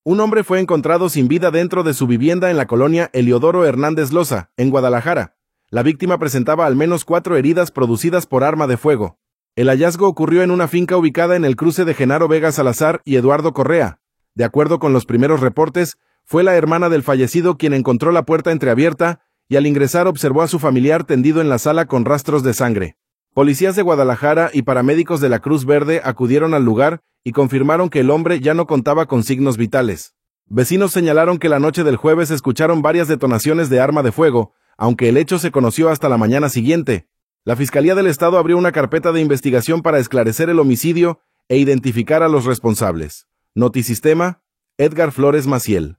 Un hombre fue encontrado sin vida dentro de su vivienda en la colonia Eliodoro Hernández Loza, en Guadalajara. La víctima presentaba al menos 4 heridas producidas por arma de fuego. El hallazgo ocurrió en una finca ubicada en el cruce de Genaro Vega Salazar y Eduardo Correa. De acuerdo con los primeros reportes, fue la hermana del fallecido quien encontró la puerta entreabierta y al ingresar observó a su familiar tendido en la sala con rastros de sangre. Policías de Guadalajara y paramédicos de la Cruz Verde acudieron al lugar y confirmaron que el hombre ya no contaba con signos vitales. Vecinos señalaron que la noche del jueves escucharon varias detonaciones de arma de fuego, aunque el hecho se conoció hasta la mañana siguiente. La Fiscalía del Estado abrió una carpeta de investigación para esclarecer el homicidio e identificar a los responsables. Notisistema, Edgar Flores Maciel.